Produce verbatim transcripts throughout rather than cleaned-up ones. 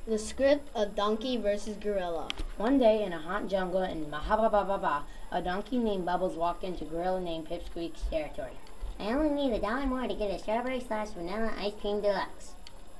The script of Donkey versus Gorilla. One day in a hot jungle in Mahababa, a donkey named Bubbles walked into gorilla named Pipsqueak's territory. I only need a dollar more to get a strawberry slash vanilla ice cream deluxe.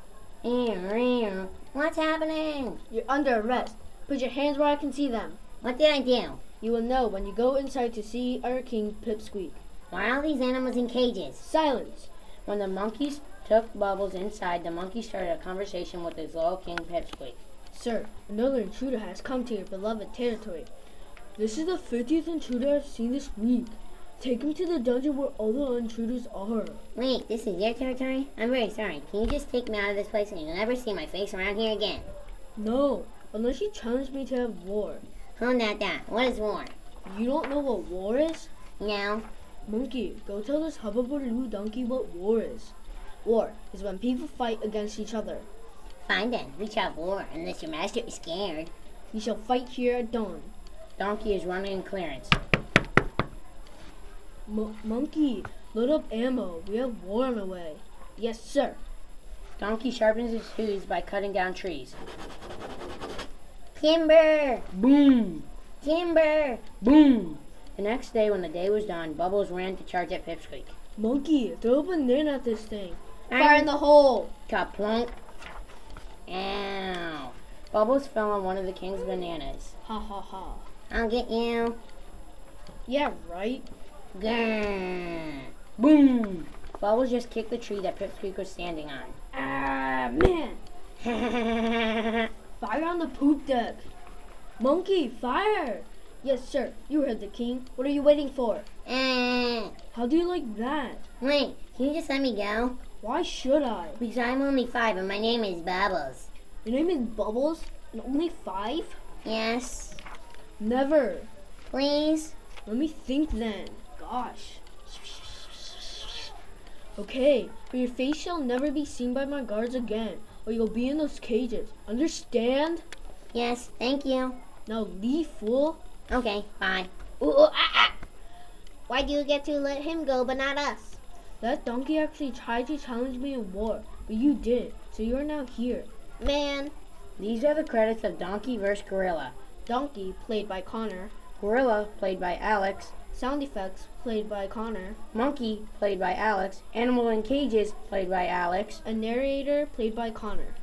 What's happening? You're under arrest. Put your hands where I can see them. What did I do? You will know when you go inside to see our king, Pipsqueak. Why are all these animals in cages? Silence! When the monkeys took Bubbles inside, the monkey started a conversation with his loyal king, Pipsqueak. Sir, another intruder has come to your beloved territory. This is the fiftieth intruder I've seen this week. Take him to the dungeon where all the intruders are. Wait, this is your territory? I'm very sorry. Can you just take me out of this place and you'll never see my face around here again? No, unless you challenge me to have war. Hold that down. What is war? You don't know what war is? No. Monkey, go tell this hubbubaloo donkey what war is. War is when people fight against each other. Fine then, we shall have war, unless your master is scared. We shall fight here at dawn. Donkey is running in clearance. M- monkey, load up ammo. We have war on the way. Yes, sir. Donkey sharpens his hooves by cutting down trees. Timber! Boom! Timber! Boom! The next day, when the day was done, Bubbles ran to charge at Pipsqueak. Monkey, throw a banana at this thing. Fire in the hole! Kaplunk! Ow! Bubbles fell on one of the king's bananas. Ha ha ha. I'll get you. Yeah, right? Grrr. Boom! Bubbles just kicked the tree that Pipsqueak was standing on. Ah, man! Fire on the poop deck! Monkey, fire! Yes, sir. You heard the king. What are you waiting for? Uh, How do you like that? wait, can you just let me go? Why should I? Because I'm only five and my name is Bubbles. Your name is Bubbles and only five? Yes? Never. Please? Let me think then. Gosh. Okay, but your face shall never be seen by my guards again, or you'll be in those cages. Understand? Yes, thank you. Now leave, fool. Okay, bye. Ooh, ooh, ah, ah. Why do you get to let him go but not us? That donkey actually tried to challenge me in war, but you didn't, so you're now here. Man, These are the credits of Donkey versus Gorilla. Donkey, played by Connor. Gorilla, played by Alex. Sound effects, played by Connor. Monkey, played by Alex. Animal in Cages, played by Alex. A narrator, played by Connor.